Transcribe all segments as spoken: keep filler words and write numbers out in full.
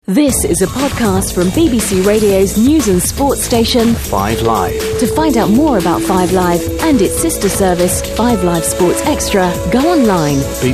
This is a podcast from B B C Radio's news and sports station Five Live. To find out more about Five Live and its sister service, Five Live Sports Extra, go online.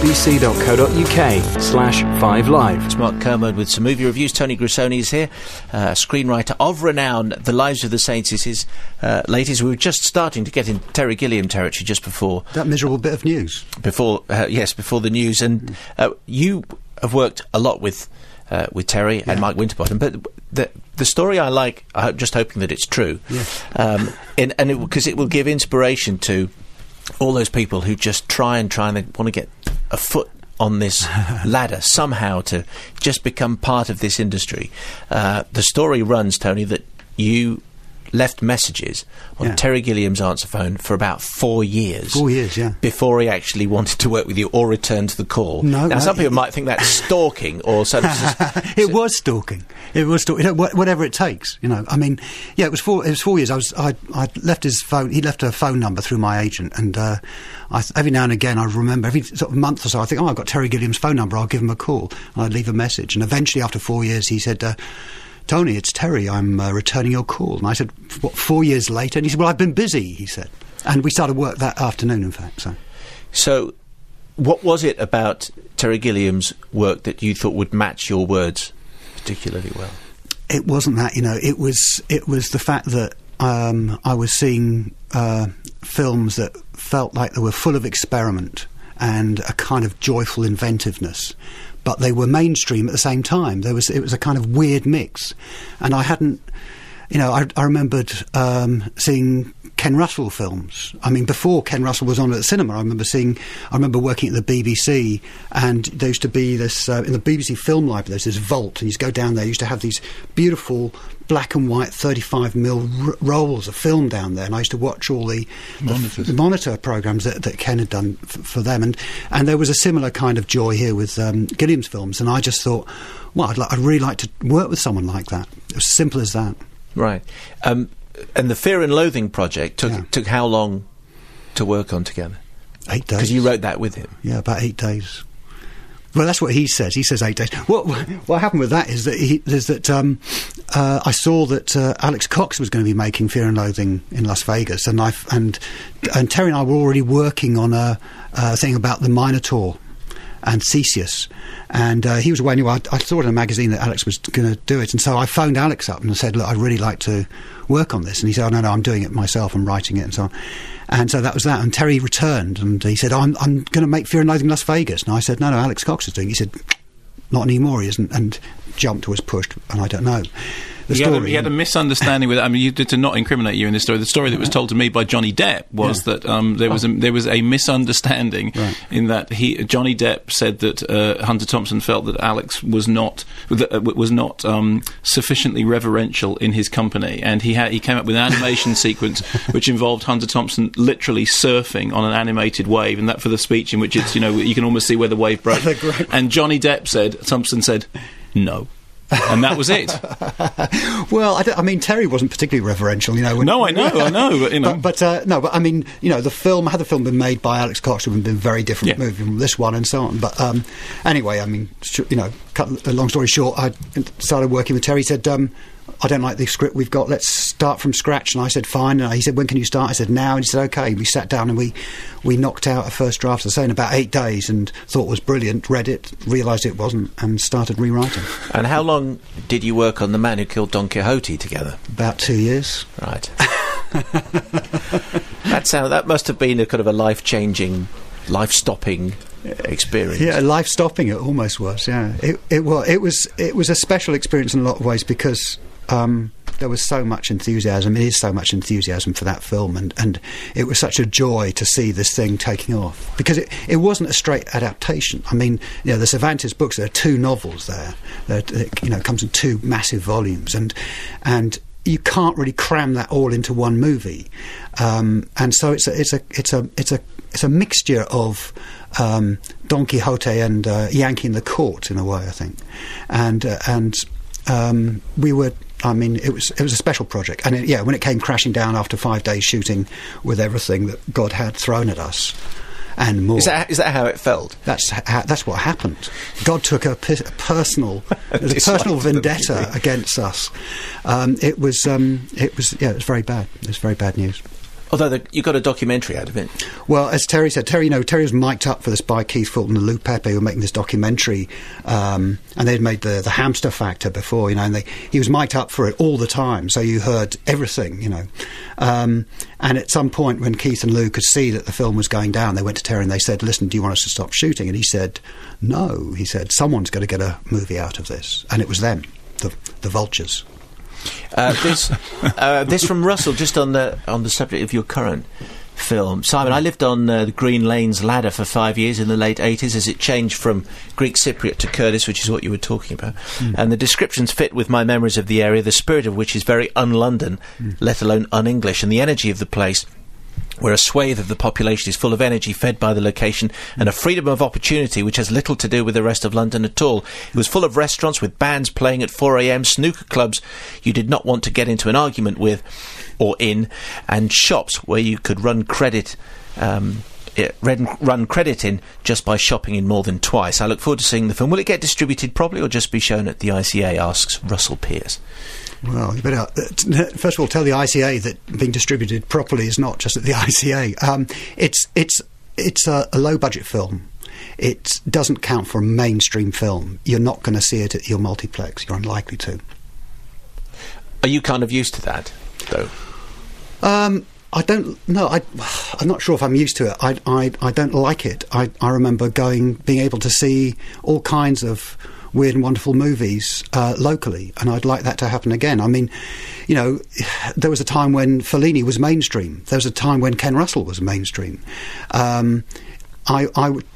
bbc.co.uk slash Five Live. It's Mark Kermode with some movie reviews. Tony Grissoni is here, uh, screenwriter of renown. The Lives of the Saints is his uh, latest. We were just starting to get in Terry Gilliam territory just before... That miserable bit of news. Before, uh, yes, before the news. And uh, you have worked a lot with... Uh, with Terry and yeah. Mike Winterbottom, but the the story I like, I'm just hoping that it's true, yeah. um, in, and because it, it will give inspiration to all those people who just try and try and they want to get a foot on this ladder somehow to just become part of this industry. Uh, the story runs, Tony, that you left messages on yeah. Terry Gilliam's answer phone for about four years. Four years, yeah. Before he actually wanted to work with you or return to the call. No, now, no, some people it, might think that's stalking or sort of... It was stalking. It was stalking. You know, wh- whatever it takes, you know. I mean, yeah, it was four, it was four years. I was, I, I left his phone, he left a phone number through my agent, and uh, I, every now and again I remember, every sort of month or so, I think, oh, I've got Terry Gilliam's phone number, I'll give him a call. And I'd leave a message. And eventually, after four years, he said... Uh, Tony, it's Terry, I'm uh, returning your call. And I said, what, four years later? And he said, well, I've been busy, he said. And we started work that afternoon, in fact. So, so what was it about Terry Gilliam's work that you thought would match your words particularly well? It wasn't that, you know, it was, it was the fact that um, I was seeing uh, films that felt like they were full of experiment and a kind of joyful inventiveness. But they were mainstream at the same time. There was it was a kind of weird mix, and I hadn't, you know, I, I remembered um, seeing Ken Russell films. I mean, before Ken Russell was on at the cinema, I remember seeing. I remember working at the B B C, and there used to be this uh, in the B B C Film Library. There's this vault, and you used to go down there. You used to have these beautiful black and white thirty-five mil r- rolls of film down there, and I used to watch all the, the, the monitor programmes that, that Ken had done f- for them, and and there was a similar kind of joy here with um, Gilliam's films, and I just thought, well, I'd, li- I'd really like to work with someone like that. It was as simple as that. Right, um, and the Fear and Loathing project took Yeah. took how long to work on together? Eight days. Because you wrote that with him. Yeah, about eight days. Well, that's what he says. He says eight days. What what happened with that is that he, is that um, uh, I saw that uh, Alex Cox was going to be making Fear and Loathing in Las Vegas, and I and and Terry and I were already working on a, a thing about the Minotaur and Theseus, and uh, he was away anyway. I, I saw in a magazine that Alex was going to do it, and so I phoned Alex up and I said, look, I'd really like to work on this, and he said, oh no, no, I'm doing it myself, I'm writing it, and so on. And so that was that. And Terry returned, and he said, I'm, I'm going to make Fear and Loathing in Las Vegas. And I said, no, no, Alex Cox is doing it. He said, not anymore, he isn't. And jumped or was pushed, and I don't know. The he, story, had a, he had a misunderstanding with. I mean, you did to not incriminate you in this story. The story that was told to me by Johnny Depp was yeah. that um, there was a, there was a misunderstanding right. in that he Johnny Depp said that uh, Hunter Thompson felt that Alex was not that, uh, was not um, sufficiently reverential in his company, and he had he came up with an animation sequence which involved Hunter Thompson literally surfing on an animated wave, and that for the speech in which it's you know you can almost see where the wave broke. And Johnny Depp said, Thompson said, no. And that was it. Well, I, don't- I mean, Terry wasn't particularly reverential, you know. When, No, I know, I know, but, you know. But, but uh, no, but I mean, you know, the film had the film been made by Alex Cox, it would have been a very different Yeah. movie from this one, and so on. But um, anyway, I mean, sh- you know, cut a long story short, I started working with Terry. He said, um, I don't like the script we've got, let's start from scratch. And I said, fine. And he said, when can you start? I said, now. And he said, okay. We sat down and we, we knocked out a first draft, I say, in about eight days, and thought it was brilliant, read it, realised it wasn't, and started rewriting. And how long did you work on The Man Who Killed Don Quixote together? About two years. Right. that sound, that must have been a kind of a life-changing, life-stopping experience. Yeah, life stopping. It almost was. Yeah, it it was. It was. It was a special experience in a lot of ways because um, there was so much enthusiasm. It is so much enthusiasm for that film, and, and it was such a joy to see this thing taking off because it it wasn't a straight adaptation. I mean, you know, the Cervantes books. There are two novels there. That you know, it comes in two massive volumes, and and. You can't really cram that all into one movie, um, and so it's a it's a it's a it's a it's a mixture of um, Don Quixote and uh, Yankee in the Court in a way, I think, and uh, and um, we were. I mean, it was it was a special project, and it, yeah, when it came crashing down after five days shooting with everything that God had thrown at us, and more. Is that is that how it felt? That's ha- that's what happened. God took a, pe- a personal, a personal vendetta against us. Um, it was, um, it was, yeah, it was very bad. It was very bad news. Although the, you got a documentary out of it. Well, as Terry said, Terry, you know, Terry was mic'd up for this by Keith Fulton and Lou Pepe, who were making this documentary, um, and they'd made the, the Hamster Factor before, you know, and they, he was mic'd up for it all the time, so you heard everything, you know. Um, and at some point, when Keith and Lou could see that the film was going down, they went to Terry and they said, "Listen, do you want us to stop shooting?" And he said, "No." He said, "Someone's going to get a movie out of this," and it was them, the the Vultures. Uh, this, uh, this from Russell, just on the on the subject of your current film, Simon. I lived on uh, the Green Lanes ladder for five years in the late eighties as it changed from Greek Cypriot to Kurdish, which is what you were talking about. Mm. And the descriptions fit with my memories of the area, the spirit of which is very un-London, mm. let alone un-English, and the energy of the place, where a swathe of the population is full of energy fed by the location and a freedom of opportunity which has little to do with the rest of London at all. It was full of restaurants with bands playing at four a.m, snooker clubs you did not want to get into an argument with or in, and shops where you could run credit um, it, run, run credit in just by shopping in more than twice. I look forward to seeing the film. Will it get distributed properly or just be shown at the I C A, asks Russell Pierce. Well, you better, uh, first of all, tell the I C A that being distributed properly is not just at the I C A. Um, it's it's it's a, a low-budget film. It doesn't count for a mainstream film. You're not going to see it at your multiplex. You're unlikely to. Are you kind of used to that, though? Um, I don't know. I, I'm not sure if I'm used to it. I, I, I don't like it. I, I remember going, being able to see all kinds of weird and wonderful movies uh, locally, and I'd like that to happen again. I mean, you know, there was a time when Fellini was mainstream. There was a time when Ken Russell was mainstream. Um, I, I w-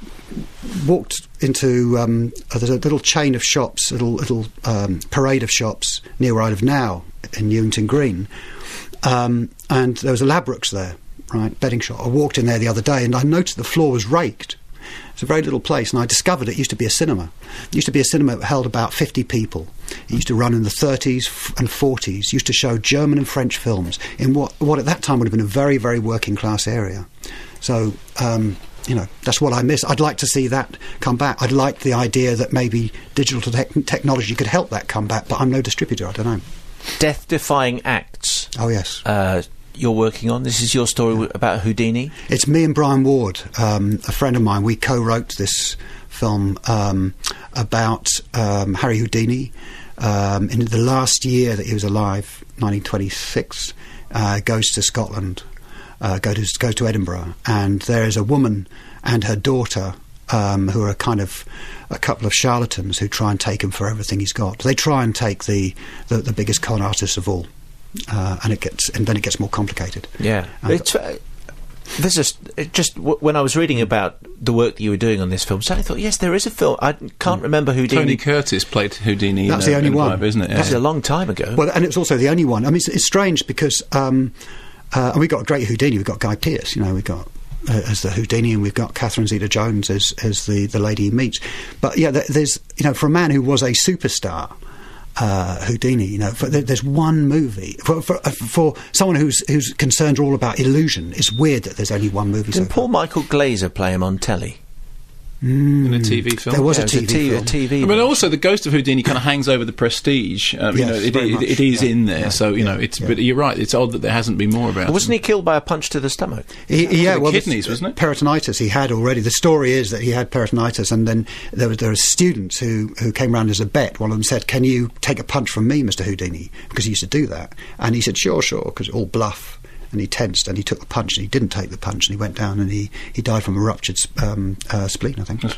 walked into um, a, there's a little chain of shops, a little, little um, parade of shops near where I live now in Newington Green, um, and there was a Ladbrokes there, right, betting shop. I walked in there the other day and I noticed the floor was raked. It's a very little place, and I discovered it used to be a cinema. It used to be a cinema that held about fifty people. It used to run in the thirties f- and forties, used to show German and French films in what, what at that time would have been a very, very working-class area. So, um, you know, that's what I miss. I'd like to see that come back. I'd like the idea that maybe digital te- technology could help that come back, but I'm no distributor, I don't know. Death-defying acts. Oh, yes. Uh, you're working on. This is your story yeah. about Houdini? It's me and Brian Ward, um, a friend of mine. We co-wrote this film um, about um, Harry Houdini. Um, in the last year that he was alive, nineteen twenty-six, uh, goes to Scotland, uh, goes to, goes to Edinburgh, and there is a woman and her daughter um, who are kind of a couple of charlatans who try and take him for everything he's got. They try and take the, the, the biggest con artist of all. Uh, and it gets, and then it gets more complicated. Yeah, it's, uh, this is it just w- when I was reading about the work that you were doing on this film, so I thought, yes, there is a film. I can't remember Houdini. Tony Curtis played Houdini. That's in the a, only in one, Bible, isn't it? Yeah. That's a long time ago. Well, and it was also the only one. I mean, it's, it's strange because, um, uh, and we got a great Houdini. We've got Guy Pearce. You know, we got. Uh, as the Houdini, and we've got Catherine Zeta-Jones as as the, the lady he meets. But yeah, th- there's you know, for a man who was a superstar, uh, Houdini, you know, for, th- there's one movie for for, uh, for someone who's who's concerned all about illusion. It's weird that there's only one movie. Didn't so Paul Michael Glaser play him on telly? Mm. In a T V film? There was Yeah, a it T V a T V film. A T V I mean, also the ghost of Houdini kind of hangs over the Prestige. Um, you Yes, know, it, very it, much, it is yeah. in there, Yeah, so you yeah, know. It's yeah. but you're right. It's odd that there hasn't been more about. But wasn't him. he killed by a punch to the stomach? He, he- yeah, the well, kidneys, the- wasn't it? Peritonitis he had already. The story is that he had peritonitis, and then there was there were students who, who came round as a bet. One of them said, "Can you take a punch from me, Mister Houdini?" Because he used to do that, and he said, "Sure, sure," because all bluff. And he tensed, and he took the punch, and he didn't take the punch, and he went down, and he, he died from a ruptured um, uh, spleen, I think.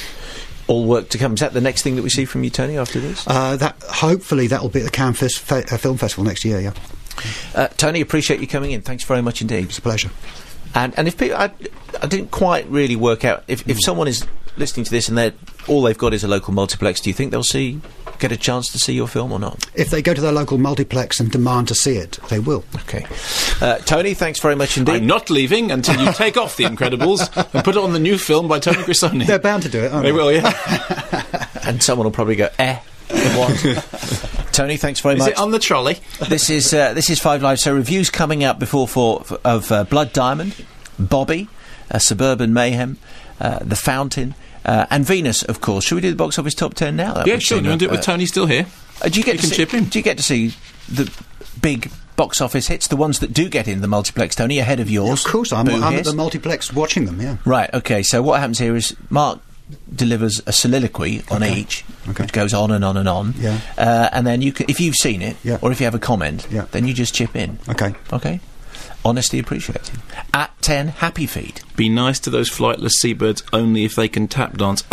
All work to come. Is that the next thing that we see from you, Tony, after this? Uh, that hopefully that will be at the Cannes Fes- Fe- uh, Film Festival next year. Yeah, Uh, Tony, appreciate you coming in. Thanks very much indeed. it's a pleasure. And and if people, I, I didn't quite really work out if, if someone is listening to this and they all they've got is a local multiplex, do you think they'll see get a chance to see your film or not? If they go to their local multiplex and demand to see it, they will. Okay, uh, Tony, thanks very much indeed. I'm not leaving until you take off The Incredibles and put it on the new film by Tony Grisoni. They're bound to do it, aren't They they? will, yeah. And someone will probably go, eh, what? Tony, thanks very Is much. it on the trolley? This is uh, this is Five Live. So reviews coming out before for, for of uh, Blood Diamond, Bobby, uh, Suburban Mayhem, uh, The Fountain, uh, and Venus, of course. Should we do the box office top ten now? That Yeah, we've sure. seen, You want to do it uh, with Tony still here? uh, do you get You to can see, chip in. Do you get to see the big box office hits, the ones that do get in the multiplex, Tony, ahead of yours? Of course, I'm, Boo I'm at Hiss? the multiplex watching them, yeah. Right, okay, so what happens here is Mark delivers a soliloquy on Okay. each, Okay. which goes on and on and on. Yeah. Uh, and then you can, if you've seen it, Yeah. or if you have a comment, Yeah. then you just chip in. Okay. Okay? Honesty appreciated. At ten, Happy Feet. Be nice to those flightless seabirds only if they can tap dance.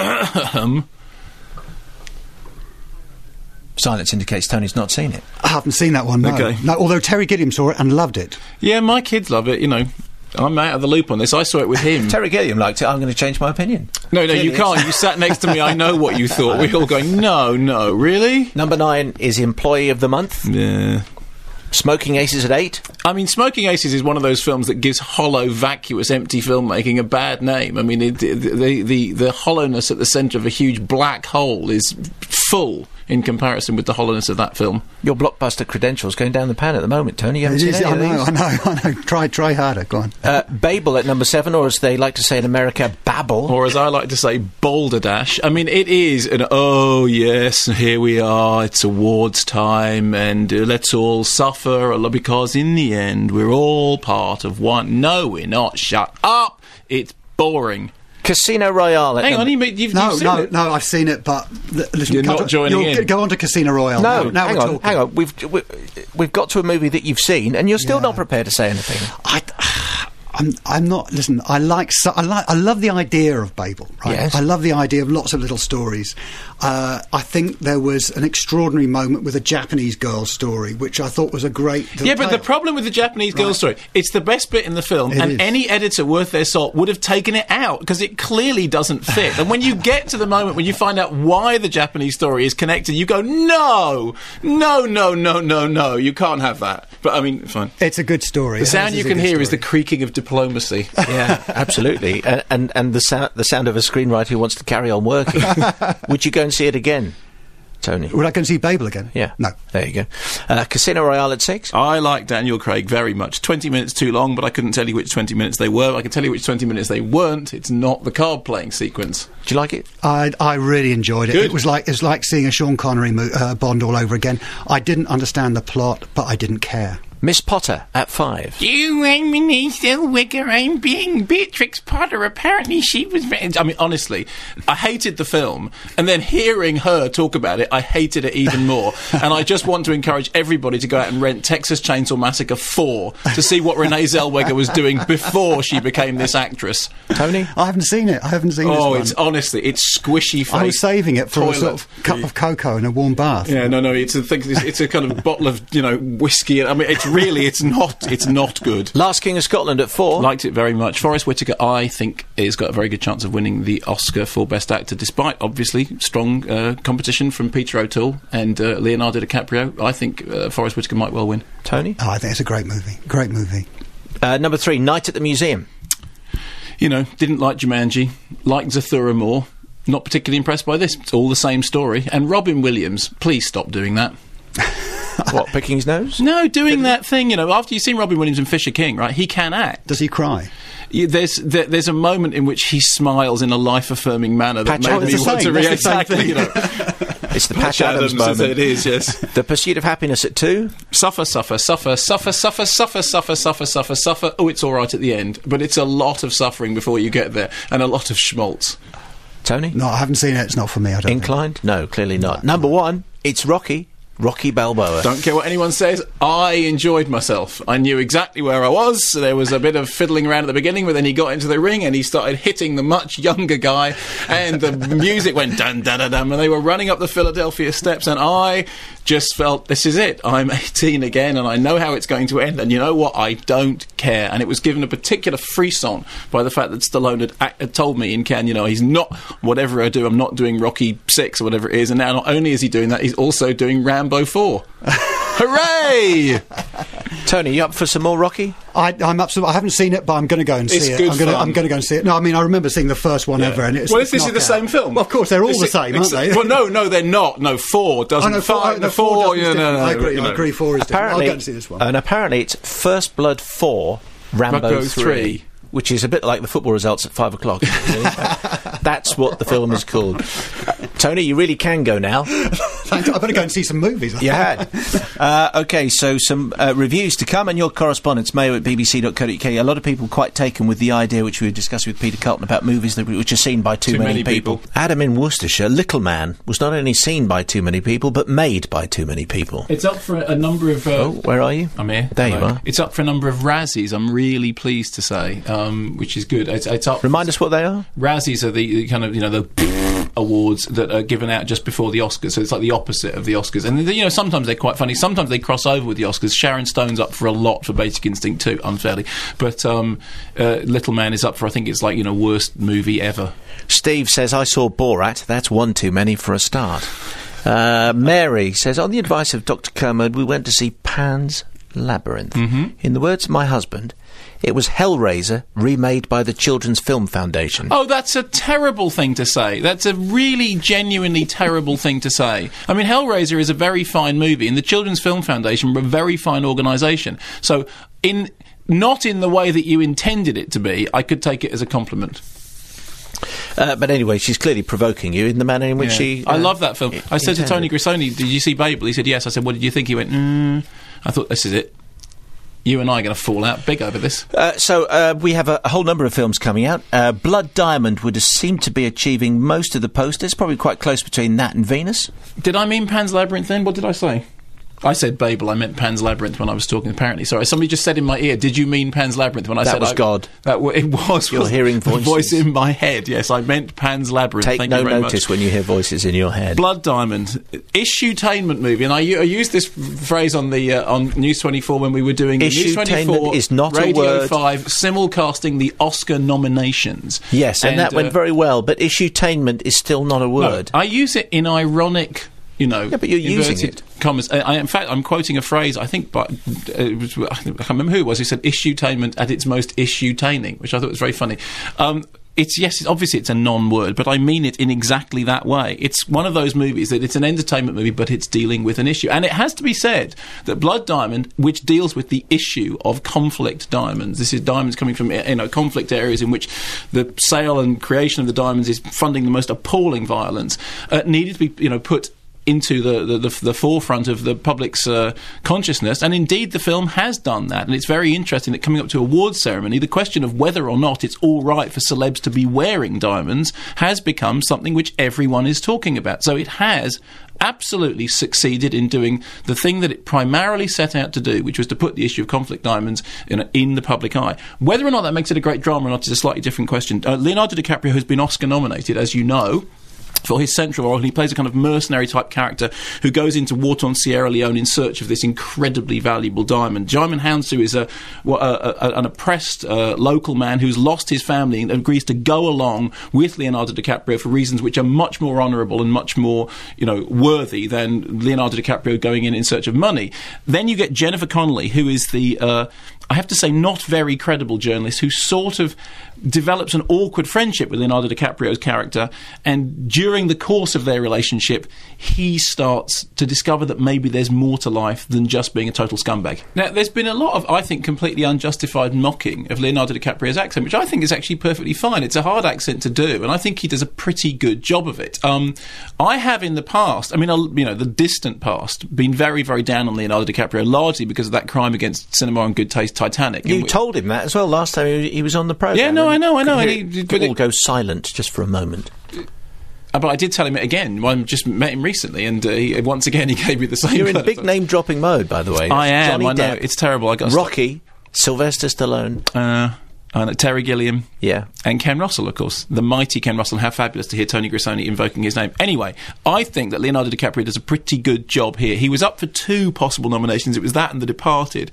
Silence indicates Tony's not seen it. I haven't seen that one, no. Okay. No, although Terry Gilliam saw it and loved it. Yeah, my kids love it, you know. I'm out of the loop on this. I saw it with him. Terry Gilliam liked it. I'm going to change my opinion. No, no, you Clearly can't. You sat next to me. I know what you thought. We're all going, no, no, really? Number nine is Employee of the Month. Yeah. Smoking Aces at eight. I mean, Smoking Aces is one of those films that gives hollow, vacuous, empty filmmaking a bad name. I mean, it, the, the, the, the hollowness at the centre of a huge black hole is full in comparison with the hollowness of that film. Your blockbuster credentials going down the pan at the moment, Tony. You haven't It seen is, any I of know, these? I know, I know. Try, try harder, go on. Uh, Babel at number seven, or as they like to say in America, Babel. Or as I like to say, Balderdash. I mean, it is an, oh yes, here we are, it's awards time, and uh, let's all suffer, a lot- because in the end, we're all part of one. No, we're not. Shut up! It's boring. Casino Royale at Hang number... on, you, mean- you've, No, you've seen no, it? no, I've seen it, but l- listen, You're come not to- joining you'll in. g- Go on to Casino Royale. No, now, now hang we're on, talking. hang on. We've, we, we've got to a movie that you've seen, and you're still Yeah. not prepared to say anything. I, I'm, I'm not. Listen, I like. So, I like. I love the idea of Babel. Right. Yes. I love the idea of lots of little stories. Uh, I think there was an extraordinary moment with a Japanese girl story, which I thought was a great. Yeah, but the tale. problem with the Japanese girl Right. story, it's the best bit in the film, It and is. any editor worth their salt would have taken it out because it clearly doesn't fit. And when you get to the moment when you find out why the Japanese story is connected, you go, no, no, no, no, no, no, you can't have that. But I mean, fine. It's a good story. The sound you can hear is the the. creaking of diplomacy. Yeah, absolutely. And and, and the, sou- the sound of a screenwriter who wants to carry on working. Would you go and see it again, Tony? Would I go and see Babel again? Yeah. No. There you go. Uh, Casino Royale at six. I like Daniel Craig very much. twenty minutes too long, but I couldn't tell you which twenty minutes they were. I can tell you which twenty minutes they weren't. It's not the card playing sequence. Do you like it? I, I really enjoyed it. Good. It was like it's like seeing a Sean Connery mo- uh, Bond all over again. I didn't understand the plot, but I didn't care. Miss Potter at five. You and me still wicker. I'm being Beatrix Potter. Apparently, she was. Very I mean, honestly, I hated the film, and then hearing her talk about it, I hated it even more. And I just want to encourage everybody to go out and rent Texas Chainsaw Massacre four to see what Renee Zellweger was doing before she became this actress. Tony? I haven't seen it. I haven't seen Oh, this it's one. honestly, it's squishy face. I was saving it for toilet. a sort of cup of cocoa and a warm bath. Yeah, no, no, it's a thing. It's, it's a kind of bottle of you know whiskey. I mean, it's really, it's not, it's not good. Last King of Scotland at four. Liked it very much. Forrest Whitaker, I think, has got a very good chance of winning the Oscar for Best Actor, despite obviously strong uh, competition from Peter O'Toole and uh, Leonardo DiCaprio. I think uh, Forrest Whitaker might well win. Tony? Oh, I think it's a great movie. Great movie. Uh, number three, Night at the Museum. You know, didn't like Jumanji, liked Zathura more. Not particularly impressed by this. It's all the same story. And Robin Williams, please stop doing that. What, picking his nose? No, doing that thing, you know, after you've seen Robin Williams in Fisher King, right, he can act. Does he cry? You, there's there, there's a moment in which he smiles in a life-affirming manner that Patch made Adams. me It's want the to same, react. that's the same Exactly, you know. It's the Patch Adams, moment. It is, yes. The Pursuit of Happiness at two. Suffer, suffer, suffer, suffer, suffer, suffer, suffer, suffer, suffer, suffer. Oh, it's all right at the end, but it's a lot of suffering before you get there, and a lot of schmaltz. Tony? No, I haven't seen it. It's not for me. I don't. think. Inclined? No, clearly not. Number one, it's Rocky. Rocky Balboa. Don't care what anyone says, I enjoyed myself. I knew exactly where I was. There was a bit of fiddling around at the beginning, but then he got into the ring and he started hitting the much younger guy, and the music went dun dun dun dun, and they were running up the Philadelphia steps, and I just felt, this is it. I'm eighteen again, and I know how it's going to end, and you know what? I don't care. And it was given a particular frisson by the fact that Stallone had, act- had told me in Cannes, you know, he's not, whatever I do, I'm not doing Rocky six or whatever it is, and now not only is he doing that, he's also doing Rambo four. Hooray! Tony, you up for some more Rocky? I, I'm absolutely. I haven't seen it, but I'm going to go and It's see it. good I'm going to. fun. I'm going to go and see it. No, I mean I remember seeing the first one ever, and it's. well, it's this is the knockout. same film. Well, of course, they're all This the is- same, aren't they? Well, no, no, they're not. No, four doesn't. Oh, no, four, five, oh, the no, four four, doesn't yeah, no, different. no, I agree. you I know. agree. Four is different. I'll Apparently, go and see this one. and apparently it's First Blood four, Rambo, Rambo three. three. which is a bit like the football results at five o'clock. That's what the film is called. Uh, Tony, you really can go now. Thanks. I better go and see some movies. You had. Uh, okay, so some uh, reviews to come, and your correspondence, Mayo at b b c dot co dot u k. A lot of people quite taken with the idea, which we were discussing with Peter Carlton, about movies that, which are seen by too, too many, many people. people. Adam in Worcestershire, Little Man, was not only seen by too many people, but made by too many people. It's up for a number of... Uh, oh, where are you? I'm here. There Hello. you are. It's up for a number of Razzies, I'm really pleased to say, um, which is good. It's, it's up... Remind us what they are? Razzies are the, the kind of, you know, the awards that are given out just before the Oscars, so it's like the opposite of the Oscars. And, you know, sometimes they're quite funny, sometimes they cross over with the Oscars. Sharon Stone's up for a lot for Basic Instinct too, unfairly. But um, uh, Little Man is up for, I think it's like, you know, worst movie ever. Steve says, I saw Borat. That's one too many for a start. Uh, Mary says, on the advice of Doctor Kermode, we went to see Pan's Labyrinth. Mm-hmm. In the words of my husband, it was Hellraiser remade by the Children's Film Foundation. Oh, that's a terrible thing to say. That's a really genuinely terrible thing to say. I mean, Hellraiser is a very fine movie, and the Children's Film Foundation were a very fine organisation. So, in not in the way that you intended it to be, I could take it as a compliment. Uh, but anyway, she's clearly provoking you in the manner in which Yeah. she... Uh, I love that film. I said to intended. Tony Grisoni, did you see Babel? He said, yes. I said, what did you think? He went, mm. I thought, this is it. You and I are going to fall out big over this. Uh, so uh, we have a, a whole number of films coming out. Uh, Blood Diamond would seem to be achieving most of the posters, probably quite close between that and Venus. Did I mean Pan's Labyrinth then? What did I say? I said Babel, I meant Pan's Labyrinth when I was talking, apparently. Sorry, somebody just said in my ear, did you mean Pan's Labyrinth when I That said... was I, God. That w- It was. You're was hearing the voices. voice in my head, yes, I meant Pan's Labyrinth. Take Thank no you very notice much. when you hear voices in your head. Blood Diamond, issue-tainment movie, and I, u- I used this f- phrase on the uh, on News twenty-four when we were doing the News Issue-tainment twenty-four is not a Radio word. five simulcasting the Oscar nominations. Yes, and, that uh, went very well, but issue-tainment is still not a no, word. I use it in ironic... You know, Yeah, but you're using inverted it. Commas. I, I, in fact, I'm quoting a phrase. I think, by, uh, it was, I can't remember who it was. Who said "issue-tainment at its most issue-taining," which I thought was very funny. Um, it's yes, it's, obviously it's a non-word, but I mean it in exactly that way. It's one of those movies that it's an entertainment movie, but it's dealing with an issue. And it has to be said that Blood Diamond, which deals with the issue of conflict diamonds, this is diamonds coming from you know conflict areas in which the sale and creation of the diamonds is funding the most appalling violence, uh, needed to be you know put into the, the, the, the forefront of the public's uh, consciousness, and indeed the film has done that. And it's very interesting that coming up to awards ceremony, the question of whether or not it's all right for celebs to be wearing diamonds has become something which everyone is talking about. So it has absolutely succeeded in doing the thing that it primarily set out to do, which was to put the issue of conflict diamonds in, in the public eye. Whether or not that makes it a great drama or not is a slightly different question. Uh, Leonardo DiCaprio has been Oscar nominated, as you know, for his central role, and he plays a kind of mercenary type character who goes into war-torn Sierra Leone in search of this incredibly valuable diamond. Djimon Hounsou is a, a, a, an oppressed uh, local man who's lost his family and agrees to go along with Leonardo DiCaprio for reasons which are much more honourable and much more, you know, worthy than Leonardo DiCaprio going in in search of money. Then you get Jennifer Connelly, who is the... Uh, I have to say, not very credible journalist who sort of develops an awkward friendship with Leonardo DiCaprio's character, and during the course of their relationship, he starts to discover that maybe there's more to life than just being a total scumbag. Now, there's been a lot of, I think, completely unjustified mocking of Leonardo DiCaprio's accent, which I think is actually perfectly fine. It's a hard accent to do, and I think he does a pretty good job of it. Um, I have in the past, I mean, you know, the distant past, been very, very down on Leonardo DiCaprio, largely because of that crime against cinema and good taste, Titanic. You told him that as well last time he, he was on the programme. Yeah, no, I know, I know. Could And he, he, could but all it, go silent just for a moment. uh, but I did tell him it again. I just met him recently, and uh, he, once again he gave me the same. You're in kind of big stuff. name dropping mode, by the way. I am. Johnny I know Depp, it's terrible. I got Rocky, Sylvester Stallone. Uh, and Terry Gilliam. Yeah. And Ken Russell, of course. The mighty Ken Russell. How fabulous to hear Tony Grisoni invoking his name. Anyway, I think that Leonardo DiCaprio does a pretty good job here. He was up for two possible nominations. It was that and The Departed.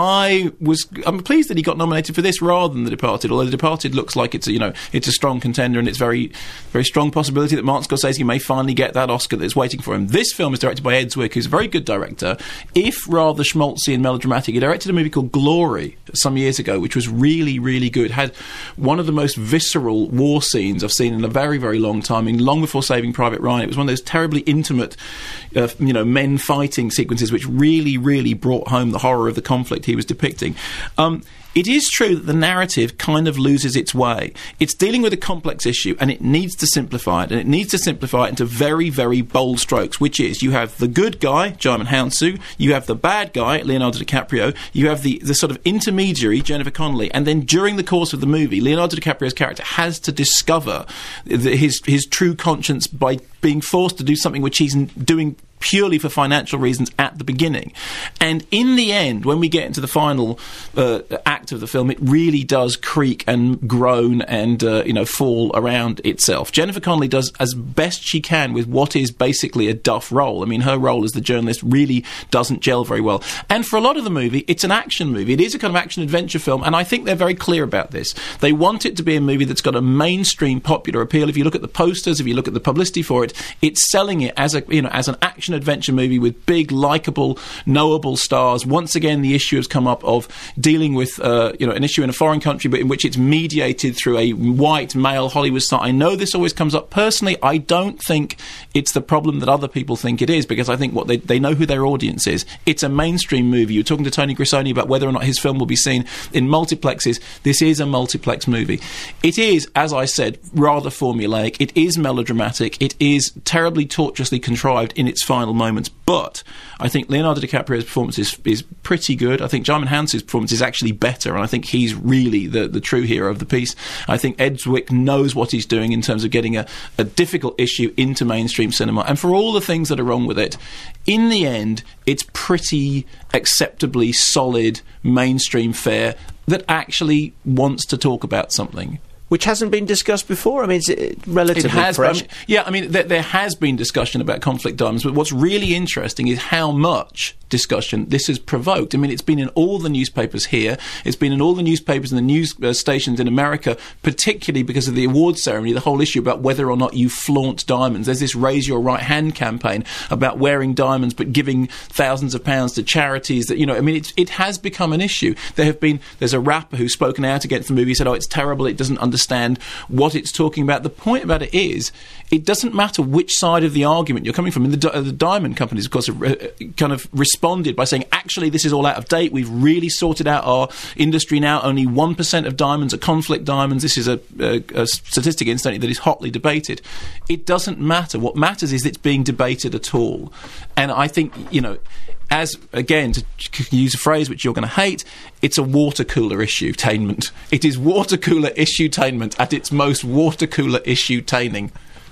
I was... I'm pleased that he got nominated for this rather than The Departed, although The Departed looks like it's a, you know, it's a strong contender, and it's very, very strong possibility that Martin Scorsese may finally get that Oscar that's waiting for him. This film is directed by Ed Zwick, who's a very good director, if rather schmaltzy and melodramatic. He directed a movie called Glory some years ago, which was really, really good. Had one of the most visceral war scenes I've seen in a very, very long time. I mean, long before Saving Private Ryan, it was one of those terribly intimate, uh, you know, men fighting sequences which really, really brought home the horror of the conflict he was depicting. Um, it is true that the narrative kind of loses its way. It's dealing with a complex issue, and it needs to simplify it, and it needs to simplify it into very, very bold strokes, which is you have the good guy, Djimon Hounsou, you have the bad guy, Leonardo DiCaprio, you have the, the sort of intermediary, Jennifer Connelly, and then during the course of the movie, Leonardo DiCaprio's character has to discover the, his, his true conscience by being forced to do something which he's doing purely for financial reasons at the beginning. And in the end, when we get into the final uh, act of the film, it really does creak and groan and, uh, you know, fall around itself. Jennifer Connelly does as best she can with what is basically a duff role. I mean, her role as the journalist really doesn't gel very well. And for a lot of the movie, it's an action movie. It is a kind of action-adventure film, and I think they're very clear about this. They want it to be a movie that's got a mainstream popular appeal. If you look at the posters, if you look at the publicity for it, it's selling it as a, you know, as an action adventure movie with big, likeable, knowable stars. Once again, the issue has come up of dealing with, uh, you know, an issue in a foreign country, but in which it's mediated through a white male Hollywood star. I know this always comes up. Personally, I don't think it's the problem that other people think it is, because I think what they they know who their audience is. It's a mainstream movie. You're talking to Tony Grisoni about whether or not his film will be seen in multiplexes. This is a multiplex movie. It is, as I said, rather formulaic. It is melodramatic. It is terribly tortuously contrived in its final moments. But I think Leonardo DiCaprio's performance is, is pretty good. I think Djimon Hounsou's performance is actually better, and I think he's really the, the true hero of the piece. I think Ed Zwick knows what he's doing in terms of getting a, a difficult issue into mainstream cinema. And for all the things that are wrong with it, in the end, it's pretty acceptably solid mainstream fare that actually wants to talk about something. Which hasn't been discussed before. I mean, it's relatively it has, fresh. I mean, yeah, I mean, there, there has been discussion about conflict diamonds, but what's really interesting is how much discussion this has provoked. I mean, it's been in all the newspapers here. It's been in all the newspapers and the news uh, stations in America, particularly because of the awards ceremony, the whole issue about whether or not you flaunt diamonds. There's this Raise Your Right Hand campaign about wearing diamonds but giving thousands of pounds to charities. That, you know, I mean, it's, it has become an issue. There have been, there's a rapper who's spoken out against the movie, said, oh, it's terrible, it doesn't understand what it's talking about. The point about it is, it doesn't matter which side of the argument you're coming from. And the, the diamond companies, of course, have uh, kind of responded by saying, actually, this is all out of date. We've really sorted out our industry now. Only one percent of diamonds are conflict diamonds. This is a, a, a statistic, incidentally, that is hotly debated. It doesn't matter. What matters is it's being debated at all. And I think, you know, as, again, to use a phrase which you're going to hate, it's a water cooler issue-tainment. It is water cooler issue-tainment at its most water cooler issue-taining.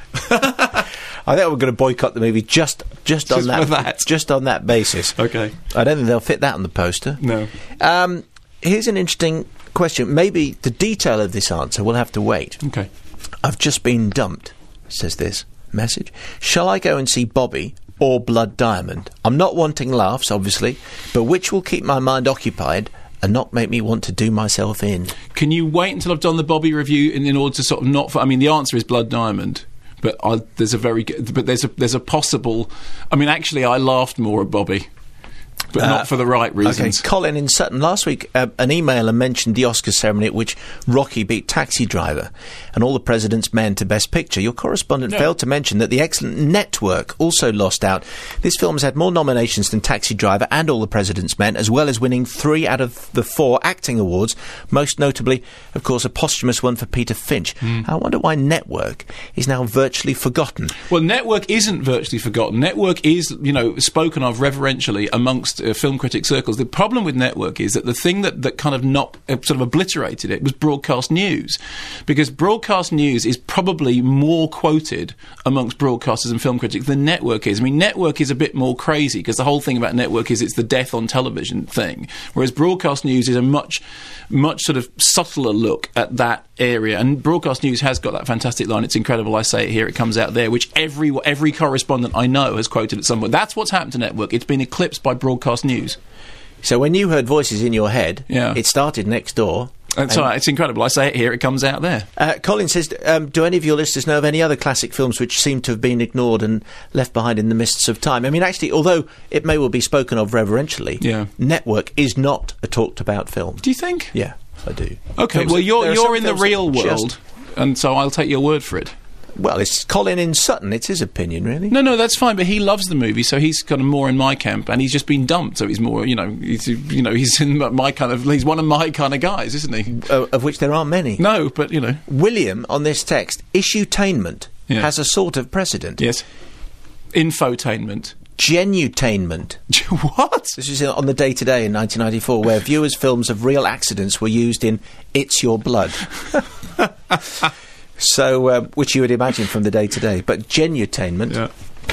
I think we're going to boycott the movie just just, Just on that, for that. just on that basis. Okay. I don't think they'll fit that on the poster. No. Um, here's an interesting question. Maybe the detail of this answer will have to wait. Okay. I've just been dumped, says this message. Shall I go and see Bobby or Blood Diamond? I'm not wanting laughs, obviously, but which will keep my mind occupied and not make me want to do myself in? Can you wait until I've done the Bobby review in, in order to sort of not... I mean, the answer is Blood Diamond. But I, there's a very, but there's a there's a possible. I mean, actually, I laughed more at Bobby, but uh, not for the right reasons. Okay, Colin in Sutton last week, uh, an emailer mentioned the Oscar ceremony at which Rocky beat Taxi Driver and All the President's Men to Best Picture. Your correspondent no. failed to mention that the excellent Network also lost out. This film has had more nominations than Taxi Driver and All the President's Men, as well as winning three out of the four acting awards, most notably, of course, a posthumous one for Peter Finch. Mm. I wonder why Network is now virtually forgotten. Well, Network isn't virtually forgotten. Network is, you know, spoken of reverentially amongst uh, film critic circles. The problem with Network is that the thing that, that kind of not uh, sort of obliterated it was broadcast news, because broadcast news is probably more quoted amongst broadcasters and film critics than Network is. I mean, Network is a bit more crazy because the whole thing about Network is it's the death on television thing, whereas broadcast news is a much, much sort of subtler look at that area. And broadcast news has got that fantastic line, "It's incredible, I say it here, it comes out there," which every every correspondent I know has quoted at some point. That's what's happened to Network. It's been eclipsed by broadcast news. So when you heard voices in your head, yeah. it started next door. That's right, it's incredible. I say it here, it comes out there. Uh, Colin says, um, do any of your listeners know of any other classic films which seem to have been ignored and left behind in the mists of time? I mean, actually, although it may well be spoken of reverentially, yeah. Network is not a talked-about film. Do you think? Yeah, I do. Okay, films well, you're, that, you're in the real world, just... and so I'll take your word for it. Well, it's Colin in Sutton. It's his opinion, really. No, no, that's fine. But he loves the movie, so he's kind of more in my camp, and he's just been dumped, so he's more, you know, he's, you know, he's in my kind of, he's one of my kind of guys, isn't he? Uh, of which there aren't many. No, but you know, William on this text, issuetainment Yeah. has a sort of precedent. yes, infotainment. Genutainment. What? This is on the Day Today in nineteen ninety-four, where viewers' films of real accidents were used in It's Your Blood. So, uh, which you would imagine from the Day Today. But genutainment, Yeah.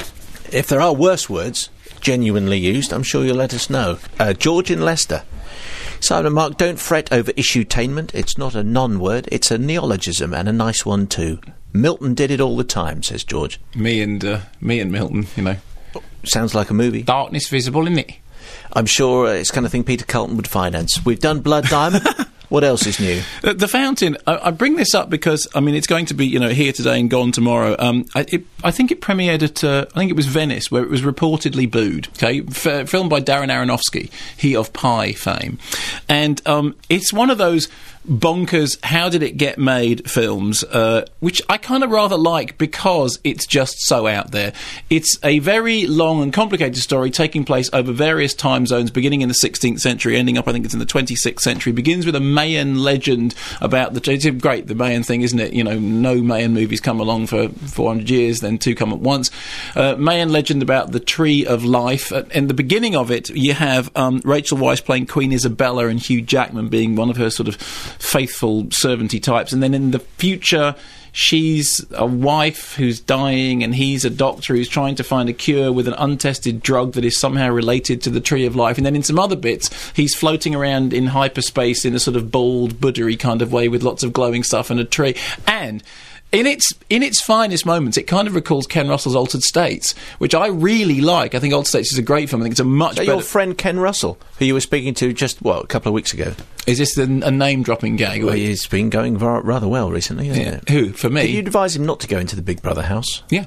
if there are worse words genuinely used, I'm sure you'll let us know. Uh, George in Leicester. Simon and Mark, don't fret over issuetainment. It's not a non-word, it's a neologism, and a nice one too. Milton did it all the time, says George. Me and uh, me and Milton, you know, Sounds like a movie. darkness visible, isn't it? I'm sure uh, it's the kind of thing Peter Carlton would finance. We've done Blood Diamond. What else is new? Uh, the Fountain. I, I bring this up because I mean it's going to be you know here today and gone tomorrow. Um, I, it, I think it premiered at uh, I think it was Venice, where it was reportedly booed. Okay, F- filmed by Darren Aronofsky, he of Pi fame, and um, it's one of those bonkers how did it get made films, uh, which I kind of rather like because it's just so out there. It's a very long and complicated story taking place over various time zones, beginning in the sixteenth century, ending up I think it's in the twenty-sixth century. Begins with a Mayan legend about the... It's great, the Mayan thing, isn't it? You know, no Mayan movies come along for four hundred years, then two come at once. Uh, Mayan legend about the Tree of Life. Uh, in the beginning of it, you have um, Rachel Weisz playing Queen Isabella and Hugh Jackman being one of her sort of faithful servanty types. And then in the future... she's a wife who's dying and he's a doctor who's trying to find a cure with an untested drug that is somehow related to the Tree of Life. And then in some other bits, he's floating around in hyperspace in a sort of bald, Buddha-y kind of way with lots of glowing stuff and a tree. And... In its in its finest moments, it kind of recalls Ken Russell's Altered States, which I really like. I think Altered States is a great film. I think it's a much So better... your friend Ken Russell, who you were speaking to just, what, a couple of weeks ago? Is this a, a name-dropping gag? Well, he's been going var- rather well recently, hasn't Yeah. it? Who? For me? Did you advise him not to go into the Big Brother house? Yeah.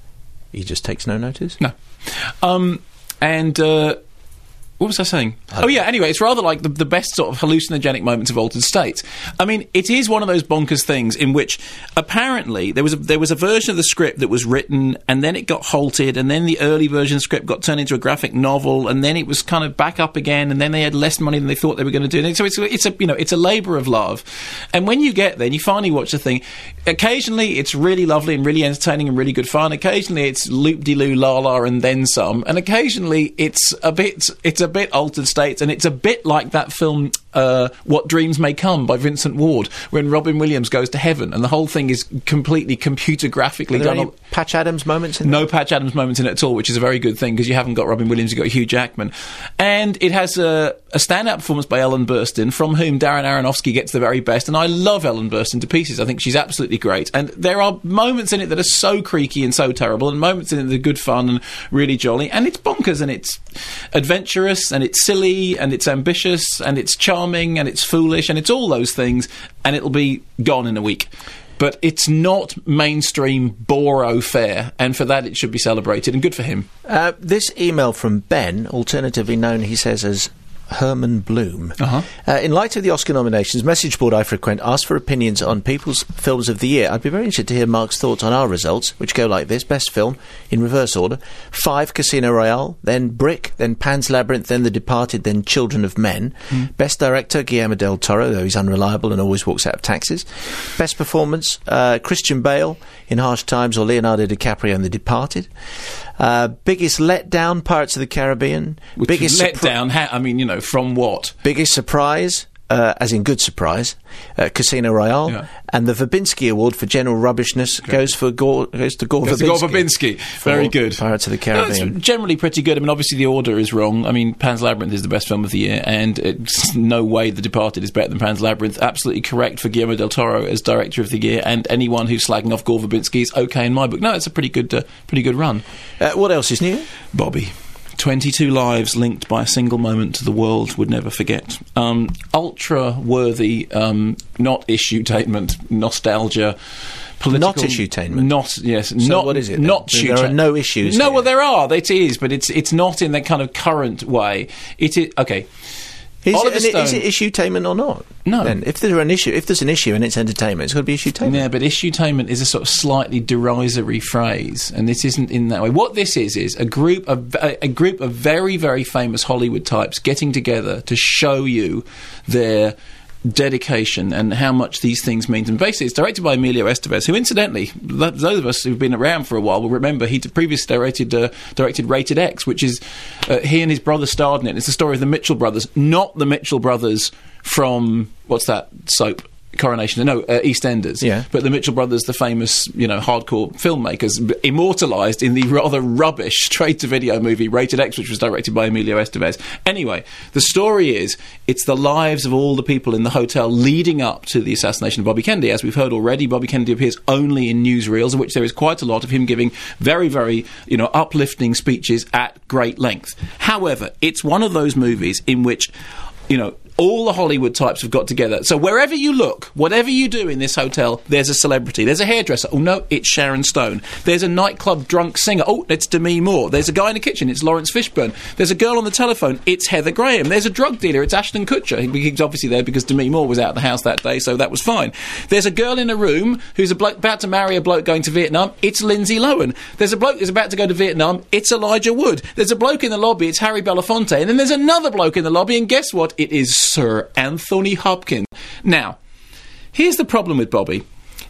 He just takes no notice? No. Um, and... Uh, what was I saying? Oh, yeah, anyway, it's rather like the, the best sort of hallucinogenic moments of Altered States. I mean, it is one of those bonkers things in which apparently there was a, there was a version of the script that was written and then it got halted and then the early version of the script got turned into a graphic novel and then it was kind of back up again and then they had less money than they thought they were going to do. And so it's, it's a, you know, it's a labour of love. And when you get there and you finally watch the thing, occasionally it's really lovely and really entertaining and really good fun. Occasionally it's loop-de-loo, la-la and then some. And occasionally it's a bit, it's a bit Altered States, and it's a bit like that film uh, What Dreams May Come by Vincent Ward, when Robin Williams goes to heaven and the whole thing is completely computer graphically Are there done. any Patch Adams moments in No there? Patch Adams moments in it at all, which is a very good thing because you haven't got Robin Williams, you've got Hugh Jackman. And it has a, a standout performance by Ellen Burstyn, from whom Darren Aronofsky gets the very best. And I love Ellen Burstyn to pieces. I think she's absolutely great. And there are moments in it that are so creaky and so terrible, and moments in it that are good fun and really jolly. And it's bonkers, and it's adventurous, and it's silly, and it's ambitious, and it's charming, and it's foolish, and it's all those things. And it'll be gone in a week. But it's not mainstream Boro fare, and for that it should be celebrated, and good for him. Uh, this email from Ben, alternatively known, he says, as Herman Bloom. Uh-huh. Uh, in light of the Oscar nominations, message board I frequent asks for opinions on people's films of the year. I'd be very interested to hear Mark's thoughts on our results, which go like this. Best film, in reverse order. Five, Casino Royale, then Brick, then Pan's Labyrinth, then The Departed, then Children of Men. Mm. Best director, Guillermo del Toro, though he's unreliable and always walks out of taxis. Best performance, uh, Christian Bale in Harsh Times, or Leonardo DiCaprio in The Departed. Uh, biggest letdown, Pirates of the Caribbean. Which biggest letdown, ha- I mean, you know, from what? Biggest surprise, uh, as in good surprise, uh, Casino Royale, yeah. and the Verbinski Award for general rubbishness okay. goes for Gore, goes to Gore goes Verbinski. To Gore Verbinski. Very good. Pirates of the Caribbean. No, it's generally pretty good. I mean, obviously the order is wrong. I mean, Pan's Labyrinth is the best film of the year, and it's no way The Departed is better than Pan's Labyrinth. Absolutely correct for Guillermo del Toro as director of the year, and anyone who's slagging off Gore Verbinski is okay in my book. No, it's a pretty good, uh, pretty good run. Uh, what else is new? Bobby. twenty-two lives linked by a single moment to the world would never forget. Um, ultra-worthy, um, not issue-tainment, nostalgia, political... Not issue-tainment? Not, yes. So not, what is it? Not there are no issues No, here. well, there are. It is, but it's it's not in that kind of current way. It is... Okay. Is Oliver it, and Stone. is it issuetainment or not? No. Then, if there's an issue, if there's an issue and it's entertainment, it's got to be issuetainment. Yeah, but issuetainment is a sort of slightly derisory phrase, and this isn't in that way. What this is is a group of a, a group of very, very famous Hollywood types getting together to show you their dedication and how much these things mean. And basically, it's directed by Emilio Estevez, who, incidentally, th- those of us who've been around for a while will remember he previously directed uh, directed Rated X, which is uh, he and his brother starred in it. It's the story of the Mitchell brothers, not the Mitchell brothers from what's that soap? Coronation, no, uh, EastEnders. Yeah. But the Mitchell brothers, the famous, you know, hardcore filmmakers, b- immortalised in the rather rubbish straight-to-video movie Rated X, which was directed by Emilio Estevez. Anyway, the story is, it's the lives of all the people in the hotel leading up to the assassination of Bobby Kennedy. As we've heard already, Bobby Kennedy appears only in newsreels, of which there is quite a lot of him giving very, very, you know, uplifting speeches at great length. However, it's one of those movies in which, you know, all the Hollywood types have got together. So wherever you look, whatever you do in this hotel, there's a celebrity. There's a hairdresser. Oh, no, it's Sharon Stone. There's a nightclub drunk singer. Oh, it's Demi Moore. There's a guy in the kitchen. It's Lawrence Fishburne. There's a girl on the telephone. It's Heather Graham. There's a drug dealer. It's Ashton Kutcher. He- He's obviously there because Demi Moore was out of the house that day, so that was fine. There's a girl in a room who's a bloke about to marry a bloke going to Vietnam. It's Lindsay Lohan. There's a bloke who's about to go to Vietnam. It's Elijah Wood. There's a bloke in the lobby. It's Harry Belafonte. And then there's another bloke in the lobby, and guess what? It is Sir Anthony Hopkins. Now, here's the problem with Bobby.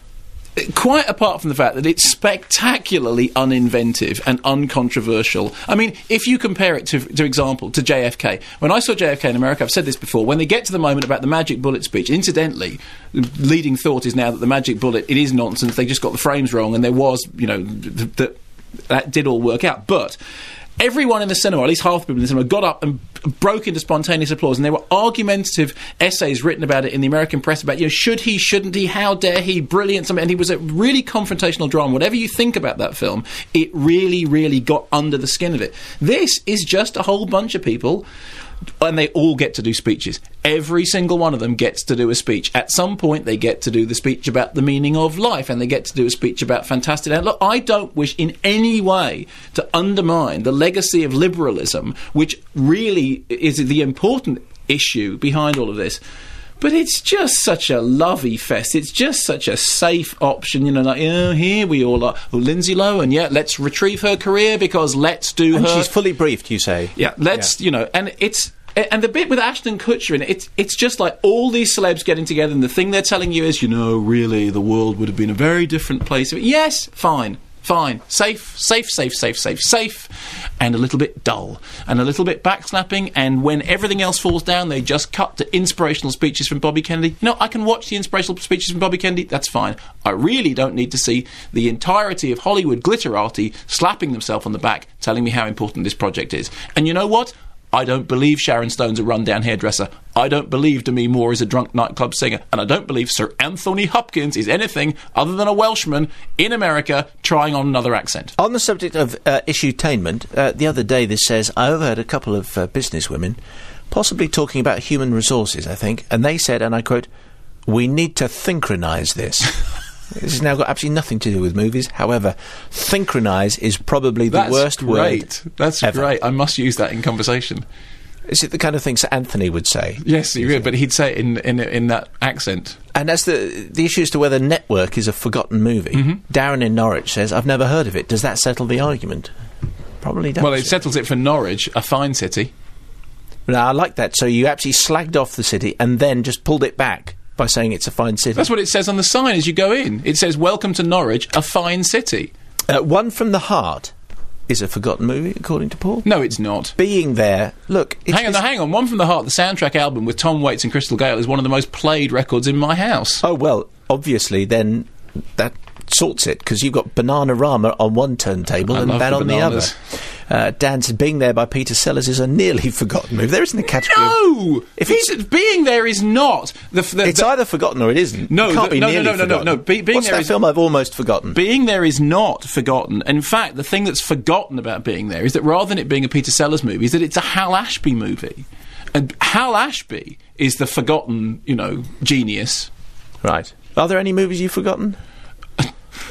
Quite apart from the fact that it's spectacularly uninventive and uncontroversial. I mean, if you compare it to, to example, to J F K. When I saw J F K in America, I've said this before, when they get to the moment about the magic bullet speech, incidentally, the leading thought is now that the magic bullet, it is nonsense, they just got the frames wrong, and there was, you know, th- th- that did all work out. But everyone in the cinema, at least half the people in the cinema, got up and broke into spontaneous applause, and there were argumentative essays written about it in the American press about, you know, should he, shouldn't he, how dare he, brilliant, something. And he was a really confrontational drama. Whatever you think about that film, it really, really got under the skin of it. This is just a whole bunch of people, and they all get to do speeches. Every single one of them gets to do a speech. At some point, they get to do the speech about the meaning of life, and they get to do a speech about fantastic... And look, I don't wish in any way to undermine the legacy of liberalism, which really is the important issue behind all of this. But it's just such a lovey fest. It's just such a safe option. You know, like, oh, here we all are. Oh, Lindsay Lohan, yeah, let's retrieve her career because let's do And her... she's fully briefed, you say? Yeah, let's, yeah. you know, and it's... And the bit with Ashton Kutcher in it, it's, it's just like all these celebs getting together, and the thing they're telling you is, you know, really, the world would have been a very different place. Yes, fine. Fine. Safe, safe, safe, safe, safe, safe, and a little bit dull, and a little bit backsnapping, and when everything else falls down, they just cut to inspirational speeches from Bobby Kennedy. You know, I can watch the inspirational speeches from Bobby Kennedy, that's fine. I really don't need to see the entirety of Hollywood glitterati slapping themselves on the back, telling me how important this project is. And you know what? I don't believe Sharon Stone's a run-down hairdresser. I don't believe Demi Moore is a drunk nightclub singer. And I don't believe Sir Anthony Hopkins is anything other than a Welshman in America trying on another accent. On the subject of uh, issuetainment, uh, the other day this says, I overheard a couple of uh, businesswomen possibly talking about human resources, I think, and they said, and I quote, "We need to synchronise this." This has now got absolutely nothing to do with movies. However, synchronise is probably the That's worst great. word That's ever. great. I must use that in conversation. Is it the kind of thing Sir Anthony would say? Yes, he would, but he'd say it in, in, in that accent. And as the the issue as to whether Network is a forgotten movie, Mm-hmm. Darren in Norwich says, I've never heard of it. Does that settle the argument? Probably does. Well, it settles it for Norwich, a fine city. No, I like that. So you actually slagged off the city and then just pulled it back by saying it's a fine city. That's what it says on the sign as you go in. It says, "Welcome to Norwich, a fine city." Uh, One from the Heart is a forgotten movie, according to Paul. No, it's not. Being There, look... It's, Hang on, no, hang on. One from the Heart, the soundtrack album with Tom Waits and Crystal Gale, is one of the most played records in my house. Oh, well, obviously, then that sorts it, because you've got Bananarama on one turntable I and love that the on bananas. the other. Uh, Dan says Being There by Peter Sellers is a nearly forgotten movie. There isn't a category... of- No! If Being, it's- Being There is not. The, the, It's the, either forgotten or it isn't. No, it can't the- be no, no, nearly no, no, no, forgotten. no. Be- Being What's There that is- film I've almost forgotten? Being There is not forgotten. In fact, the thing that's forgotten about Being There is that rather than it being a Peter Sellers movie, is that it's a Hal Ashby movie. And Hal Ashby is the forgotten, you know, genius. Right. Are there any movies you've forgotten?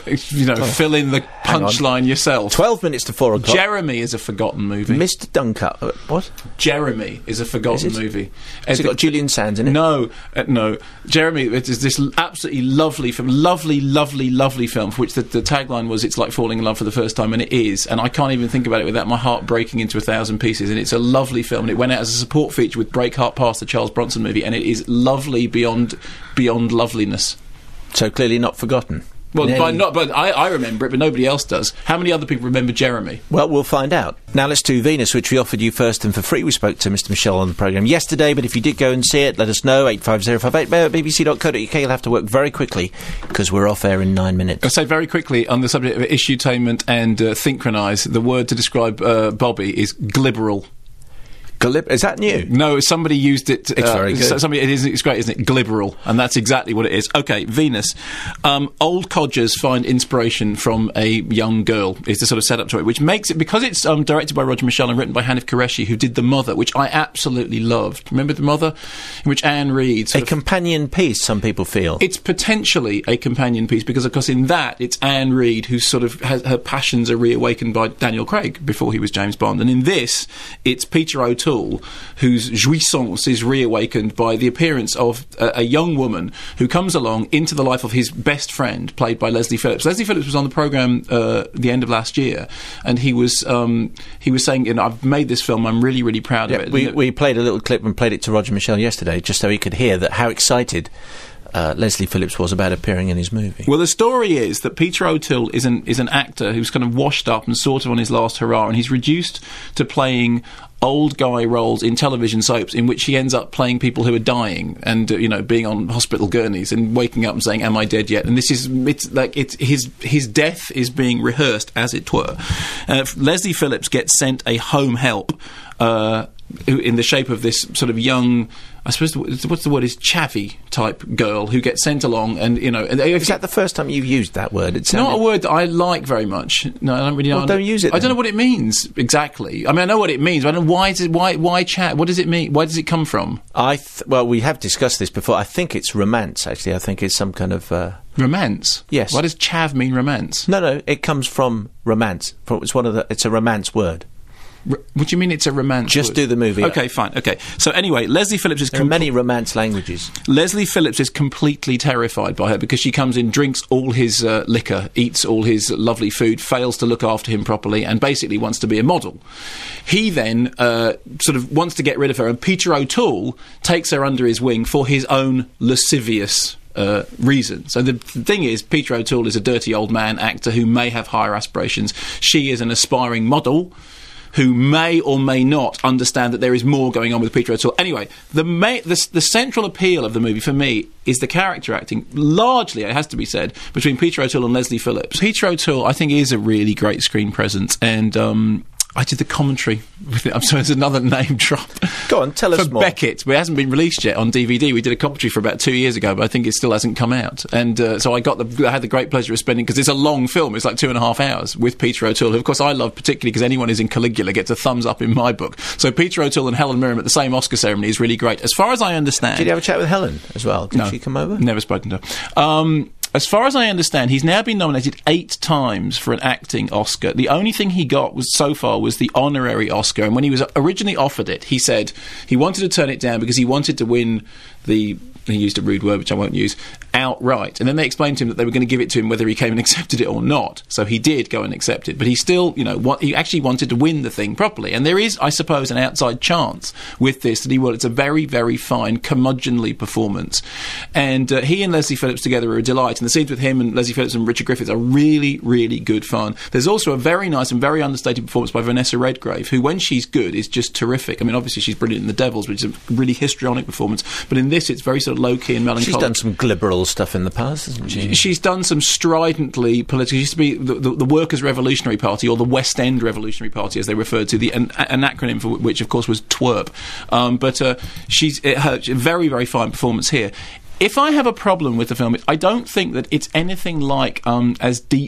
you know, fill in the punchline yourself. Twelve minutes to four o'clock. Jeremy is a forgotten movie. Mister Duncup. Uh, what? Jeremy is a forgotten is movie. Has it got Julian Sands in it? No, uh, no. Jeremy, it is this absolutely lovely film, lovely, lovely, lovely film, for which the, the tagline was "It's like falling in love for the first time," and it is. And I can't even think about it without my heart breaking into a thousand pieces. And it's a lovely film, and it went out as a support feature with Breakheart Pass, the Charles Bronson movie, and it is lovely beyond beyond loveliness. So clearly not forgotten. Well, Any- by not, but I, I remember it, but nobody else does. How many other people remember Jeremy? Well, we'll find out. Now let's do Venus, which we offered you first and for free. We spoke to Mister Michel on the programme yesterday, but if you did go and see it, let us know. eight five zero five eight, b b c dot co dot u k. You'll have to work very quickly, because we're off air in nine minutes. I'll say very quickly, on the subject of issuetainment and uh, Thinchronise, the word to describe uh, Bobby is glibberal. Glib- is that new? No, somebody used it. It's uh, very good. so- Somebody, it is, it's great, isn't it? Glibberal, and that's exactly what it is. Okay, Venus. Um, old codgers find inspiration from a young girl. Is the sort of setup to it, which makes it, because it's um, directed by Roger Michell and written by Hanif Qureshi, who did The Mother, which I absolutely loved. Remember The Mother, in which Anne Reid A sort of, companion piece, some people feel. it's potentially a companion piece because, of course, in that it's Anne Reid who sort of has, her passions are reawakened by Daniel Craig before he was James Bond, and in this it's Peter O'Toole whose jouissance is reawakened by the appearance of a, a young woman who comes along into the life of his best friend, played by Leslie Phillips. Leslie Phillips was on the programme uh, the end of last year, and he was um, he was saying, you know, I've made this film, I'm really, really proud Yeah, of it. we, You know, we played a little clip and played it to Roger Michell yesterday, just so he could hear that how excited uh, Leslie Phillips was about appearing in his movie. Well, the story is that Peter O'Toole is an is an actor who's kind of washed up and sort of on his last hurrah, and he's reduced to playing old guy roles in television soaps in which he ends up playing people who are dying and uh, you know, being on hospital gurneys and waking up and saying, am I dead yet? And this is, it's like, it's his his death is being rehearsed, as it were. Uh, Leslie Phillips gets sent a home help uh, who- in the shape of this sort of young, I suppose, the, what's the word, is chavvy type girl who gets sent along, and, you know... And they, Is that the first time you've used that word? It's it's not a word that I like very much. No, I don't really know. Well, don't use it I don't then. know what it means exactly. I mean, I know what it means, but I don't know why. Is it, why? Why chat? What does it mean? Where does it come from? I th- well, we have discussed this before. I think it's romance, actually. I think it's some kind of... Uh, Romance. Yes. Why does chav mean romance? no, no, it comes from romance. From, it's one of the... It's a romance word. R- what do you mean it's a romance? Just word? do the movie. Okay, fine. Okay. So anyway, Leslie Phillips is There are com- many romance languages. Leslie Phillips is completely terrified by her because she comes in, drinks all his uh, liquor, eats all his lovely food, fails to look after him properly, and basically wants to be a model. He then uh, sort of wants to get rid of her, and Peter O'Toole takes her under his wing for his own lascivious Uh, reason. So the th- thing is, Peter O'Toole is a dirty old man actor who may have higher aspirations. She is an aspiring model who may or may not understand that there is more going on with Peter O'Toole. Anyway, the, ma- the, the central appeal of the movie for me is the character acting, largely, it has to be said, between Peter O'Toole and Leslie Phillips. Peter O'Toole, I think, is a really great screen presence, and um, I did the commentary with it. I'm sorry, there's another name drop. Go on, tell us For more. Beckett, but it hasn't been released yet on D V D. We did a commentary for about two years ago, but I think it still hasn't come out. And uh, so I got the, I had the great pleasure of spending, because it's a long film, it's like two and a half hours, with Peter O'Toole, who of course I love particularly because anyone who's in Caligula gets a thumbs up in my book. So Peter O'Toole and Helen Mirren at the same Oscar ceremony is really great. As far as I understand... Did you have a chat with Helen as well? Did No. she come over? Never spoken to her. Um, as far as I understand, he's now been nominated eight times for an acting Oscar. The only thing he got was so far was the honorary Oscar, and when he was originally offered it, he said he wanted to turn it down because he wanted to win the... he used a rude word, which I won't use, outright. And then they explained to him that they were going to give it to him whether he came and accepted it or not. So he did go and accept it. But he still, you know, wa- he actually wanted to win the thing properly. And there is, I suppose, an outside chance with this that he will. It's a very, very fine, curmudgeonly performance. And uh, he and Leslie Phillips together are a delight. And the scenes with him and Leslie Phillips and Richard Griffiths are really, really good fun. There's also a very nice and very understated performance by Vanessa Redgrave, who, when she's good, is just terrific. I mean, obviously she's brilliant in The Devils, which is a really histrionic performance. But in this, it's very sort of low-key and melancholic. She's done some glibberal stuff in the past, hasn't she? She's done some stridently political. She used to be the, the, the Workers' Revolutionary Party, or the West End Revolutionary Party, as they referred to, the an, an acronym for which, of course, was TWERP. Um, but uh, she's it, her a very, very fine performance here. If I have a problem with the film, I don't think that it's anything like um, as deep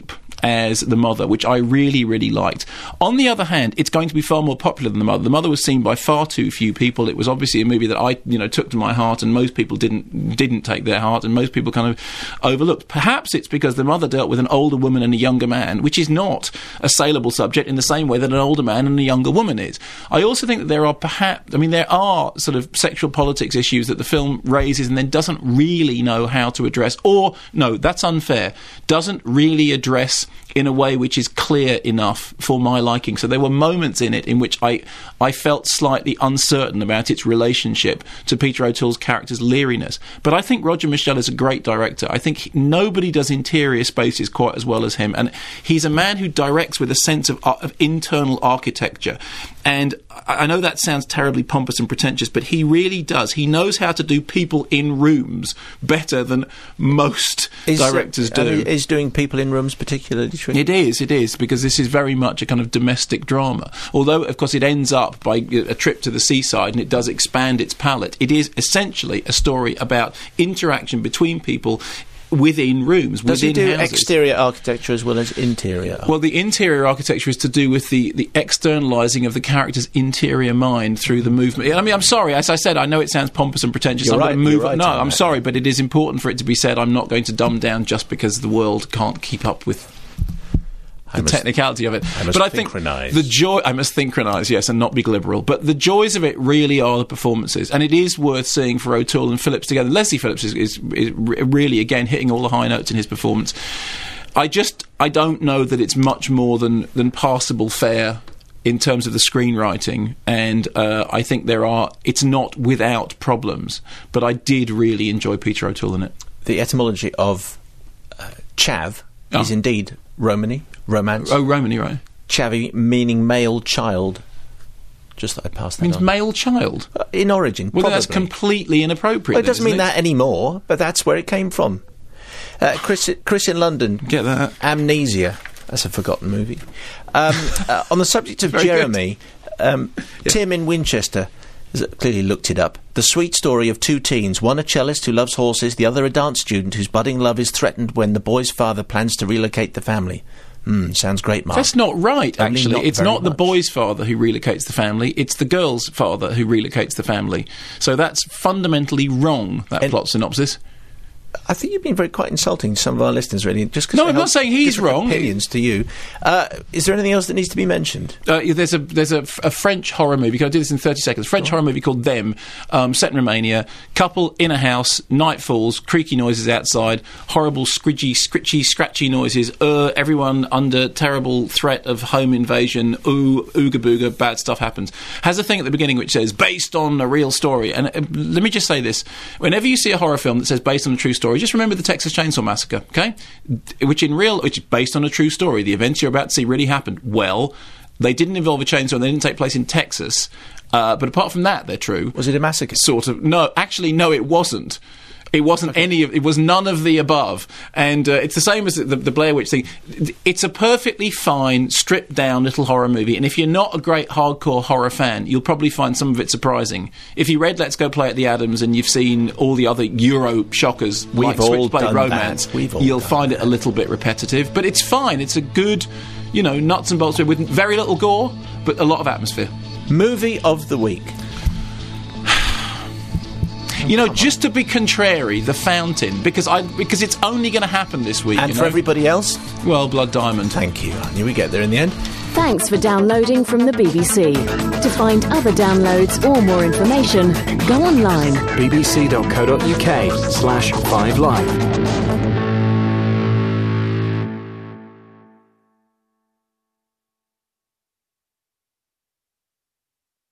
as The Mother, which I really, really liked. On the other hand, it's going to be far more popular than The Mother. The Mother was seen by far too few people. It was obviously a movie that I, you know, took to my heart, and most people didn't didn't take their heart, and most people kind of overlooked. Perhaps it's because The Mother dealt with an older woman and a younger man, which is not a saleable subject in the same way that an older man and a younger woman is. I also think that there are perhaps, I mean, there are sort of sexual politics issues that the film raises and then doesn't really know how to address, or, no, that's unfair, doesn't really address in a way which is clear enough for my liking. So there were moments in it in which I I felt slightly uncertain about its relationship to Peter O'Toole's character's leeriness. But I think Roger Michell is a great director. I think he, nobody does interior spaces quite as well as him, and he's a man who directs with a sense of, uh, of internal architecture. And I, I know that sounds terribly pompous and pretentious, but he really does. He knows how to do people in rooms better than most is, directors uh, do. I mean, is doing people in rooms particularly tricky? It is, it is, because this is very much a kind of domestic drama. Although, of course, it ends up by a trip to the seaside and it does expand its palette. It is essentially a story about interaction between people within rooms, Does within he do houses. exterior architecture as well as interior? Well, the interior architecture is to do with the, the externalising of the character's interior mind through the movement. I mean, I'm sorry, as I said, I know it sounds pompous and pretentious. You're I'm right, going to move you're right No, on I'm that. sorry, but it is important for it to be said. I'm not going to dumb down just because the world can't keep up with the must- technicality of it. I must but I think synchronise. the joy I must synchronise, yes, and not be glibberal. But the joys of it really are the performances, and it is worth seeing for O'Toole and Phillips together. Leslie Phillips is, is, is really again hitting all the high notes in his performance. I just I don't know that it's much more than than passable fare in terms of the screenwriting, and uh, I think there are. It's not without problems, but I did really enjoy Peter O'Toole in it. The etymology of uh, chav Oh. is indeed Romany, romance. Oh, Romany, right? Chavi meaning male child. Just that I passed that Means on. male child. Uh, in origin, Well, probably. that's completely inappropriate. Well, it then, doesn't mean isn't that anymore, but that's where it came from. Uh, Chris, Chris in London. Get that? Amnesia. That's a forgotten movie. Um, uh, on the subject of Very Jeremy, um, Tim in Winchester has clearly looked it up. The sweet story of two teens, one a cellist who loves horses, the other a dance student whose budding love is threatened when the boy's father plans to relocate the family. Hmm, sounds great, Mark. That's not right, Only actually. not it's very not the much. boy's father who relocates the family, it's the girl's father who relocates the family. So that's fundamentally wrong, that And- plot synopsis. I think you've been very quite insulting to some of our listeners, really. Just 'cause No, they I'm not hold saying he's different wrong. Opinions to you. Uh, is there anything else that needs to be mentioned? Uh, yeah, there's a there's a, f- a French horror movie. Can I do this in thirty seconds? French horror movie called Them, um, set in Romania. Couple in a house, night falls, creaky noises outside, horrible squidgy, scritchy, scratchy noises. Uh, everyone under terrible threat of home invasion. Ooh, ooga booga, bad stuff happens. Has a thing at the beginning which says based on a real story. And uh, let me just say this: whenever you see a horror film that says based on a true story, just remember the Texas Chainsaw Massacre, okay? D- Which in real, which is based on a true story. The events you're about to see really happened. Well, they didn't involve a chainsaw and they didn't take place in Texas. Uh, but apart from that, they're true. Was it a massacre? Sort of. No, actually, no, it wasn't. It wasn't any of. It was none of the above. And uh, it's the same as the, the Blair Witch thing. It's a perfectly fine, stripped down little horror movie. And if you're not a great hardcore horror fan, you'll probably find some of it surprising. If you read Let's Go Play at the Adams and you've seen all the other Euro shockers We've like all Switchblade done Romance, that. We've all you'll done find it a little bit repetitive. But it's fine. It's a good, you know, nuts and bolts with very little gore, but a lot of atmosphere. Movie of the week. You know, just to be contrary, The Fountain, because I because it's only going to happen this week. And you for know? everybody else, Well, Blood Diamond. thank you. I knew we'd get there in the end. Thanks for downloading from the B B C. To find other downloads or more information, go online. bbc.co.uk slash 5live.